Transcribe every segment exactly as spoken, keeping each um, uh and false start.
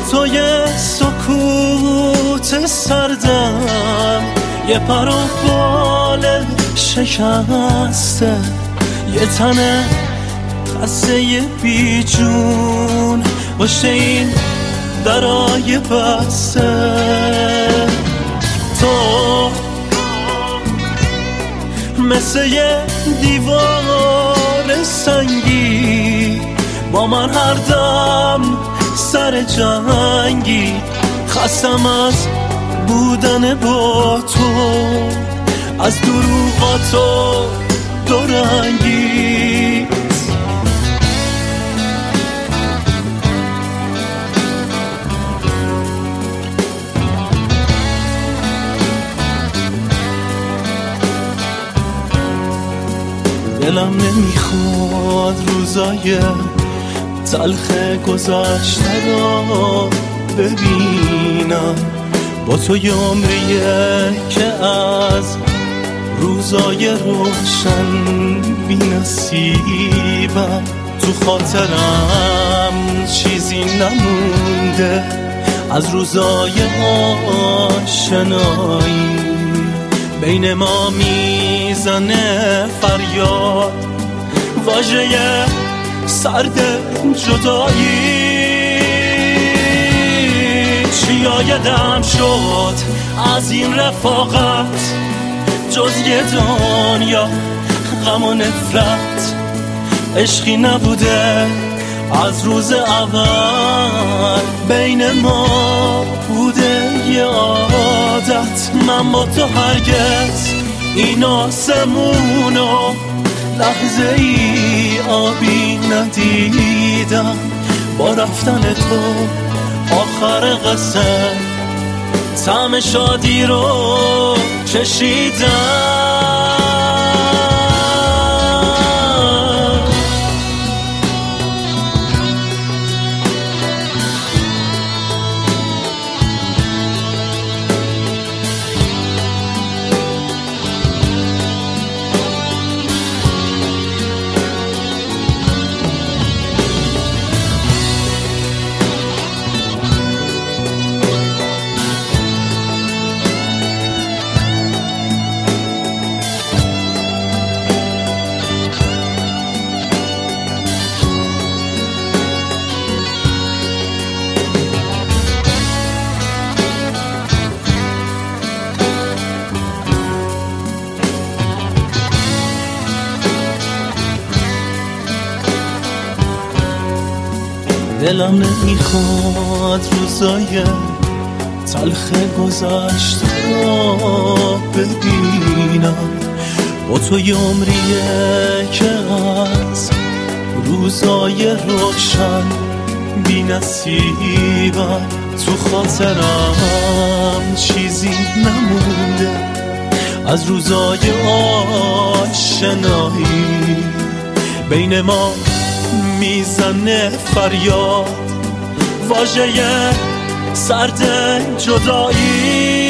تو یه سکوت سردم، یه پر و بال شکسته، یه تن خسته بی جون پشت این درای بسته. تو مثل یه دیوار سنگی، با من هر دم سر جنگی، خستم از بودن با تو، از دروغاتو دورنگی. دلم نمیخواد روزای تلخ گذشته را ببینم، با تو یه عمریه که از روزای روشن بی نصیبم. تو خاطرم چیزی نمونده از روزای آشنایی، بین ما میزنه فریاد واژه سرد جدایی. چیا یادم شد از این رفاقت، جز یه دنیا غم و نفرت، عشقی نبوده از روز اول، بین ما بوده یه عادت. من با تو هرگز این آسمونو لحظه ای آبی ندیدم، با رفتن تو آخر قصه طعم شادی رو چشیدم. دلم نمیخواد روزای تلخ گذشته را ببینم، با تو یه عمریه که از روزای روشن بی نصیبم. تو خاطرم چیزی نمونده از روزای آشنایی، بین ما میزنه فریاد واژه سرد جدایی.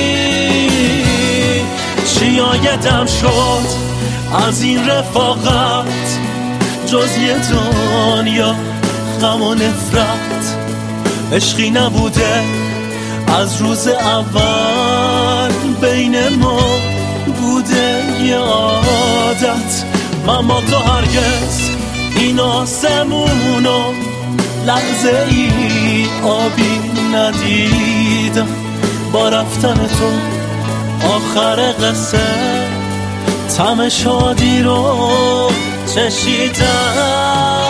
چیا یادم شد از این رفاقت، جز یه دنیا غم و نفرت، عشقی نبوده از روز اول، بین ما بوده یه عادت. من با تو هرگز این آسمونو لحظه ای آبی ندیدم، با رفتن تو آخر قصه طعم شادی رو چشیدم.